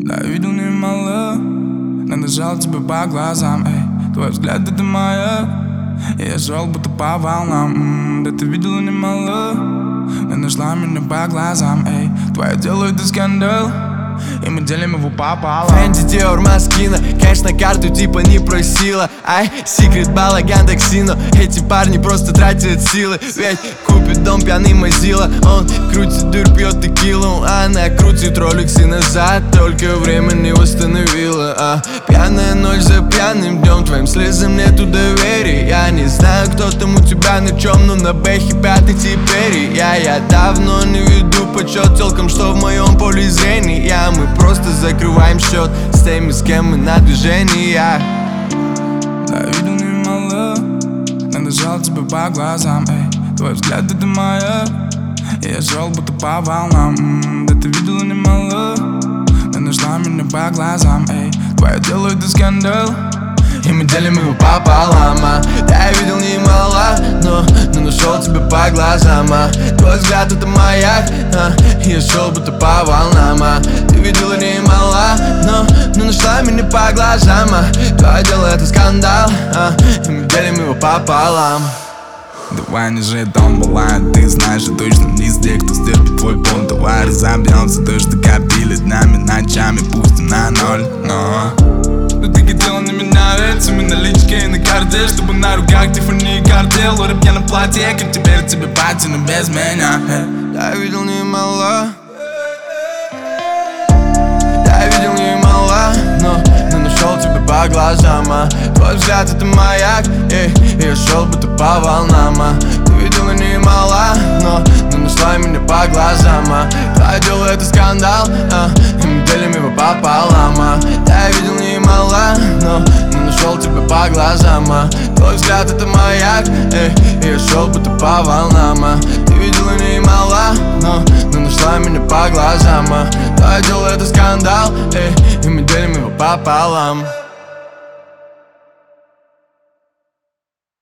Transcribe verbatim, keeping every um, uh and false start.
Да, видел немало, надышал тебе по глазам, эй. Твой взгляд — это маяк, и я шел будто по волнам. М-м, да ты видела немало, но нашла меня по глазам, эй. Твое дело — это скандал, и мы делим его пополам. Фэнди, Диор, Маскина, кэш на карту типа не просила. Ай, секрет, балаган, таксино. Эти парни просто тратят силы. Ведь купит дом пьяный Мазила. Он крутит дыр, пьет текилу. Она крутит роликсы назад, только время не восстановила. А пьяная ночь за пьяным днем, твоим слезам нету доверия. Я не знаю, кто там у тебя на чем, но на бэхе пятый теперь. Я, я давно не веду почет телкам, что в моем поле зрения. Мы просто закрываем счет с теми, с кем мы на движении. Да, видел немало, надышал тебе по глазам, эй. Твой взгляд — это маяк, и я шел будто по волнам. М-м, да ты видела немало, но нашла меня по глазам, эй. Твое дело — это скандал, и мы делим его пополам. А да, я видел немало, но, но нашел тебя по глазам. А твой взгляд — это маяк, а я шел будто по волнам. А ты видела немало, но, но нашла меня по глазам. А твое дело — это скандал, а и мы делим его пополам. Давай не жить, он бывает, ты знаешь, я точно не из тех, кто стерпит твой пол. Давай разобьемся, то, что копили днями, ночами, пусть и на ноль, но но ты хотела на меня ведь, на наличке и на карте, чтобы на руках Тиффани и картел. Рэп я на платье, как теперь тебе пати, но без меня. Да, я видел немало, да, я видел немало, но, но нашел тебя по глазам. А твой взгляд — это маяк, эй, и я шел будто по волнам. А ты видела немало, но, но нашла меня по глазам. А твое дело — это скандал, а и мы делим его пополам. А да, я видел немало, но, но нашел тебя по глазам. А твой взгляд — это маяк, эй, и я шел будто по волнам. А ты видела немало, но, но нашла меня по глазам. А твое дело — это скандал, эй, и мы делим его пополам.